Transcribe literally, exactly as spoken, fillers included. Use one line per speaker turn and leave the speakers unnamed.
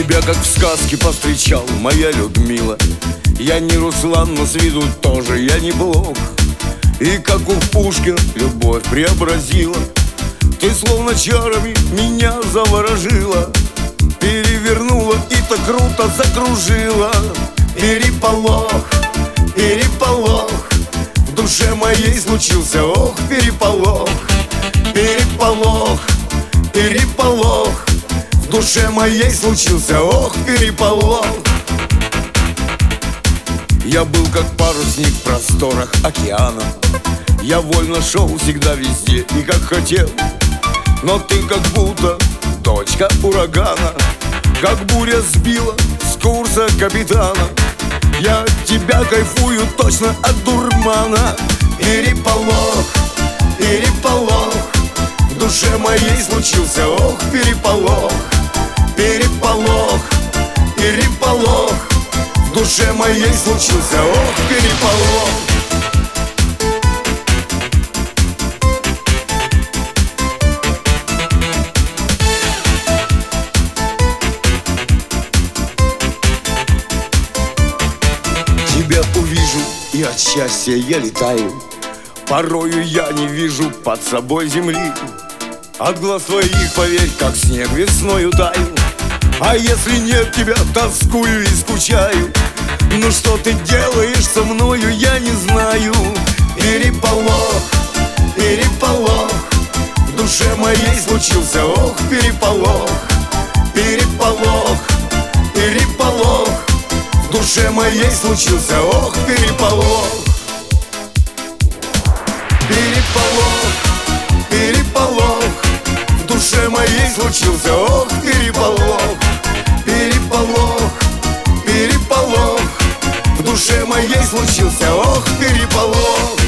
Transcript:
Тебя как в сказке повстречал, моя Людмила. Я не Руслан, но с виду тоже я неплох. И как у Пушкина любовь преобразила. Ты словно чарами меня заворожила, перевернула и так круто закружила. Переполох, переполох, в душе моей случился, ох, переполох. Переполох, переполох, в душе моей случился, ох, переполох. Я был как парусник в просторах океана. Я вольно шел всегда везде и как хотел. Но ты как будто дочка урагана, как буря сбила с курса капитана. Я от тебя кайфую точно от дурмана. Переполох, переполох, в душе моей случился, ох, переполох. Переполох, переполох, в душе моей случился, ох, переполох. Тебя увижу, и от счастья я летаю. Порою я не вижу под собой земли. От глаз твоих, поверь, как снег весною таю. А если нет тебя, тоскую и скучаю. Ну что ты делаешь со мною, я не знаю. Переполох, переполох, в душе моей случился, ох, переполох. Переполох, переполох, в душе моей случился, ох, переполох. Переполох, переполох, в душе моей случился, ох, переполох. Переполох, переполох, в душе моей случился, ох, переполох.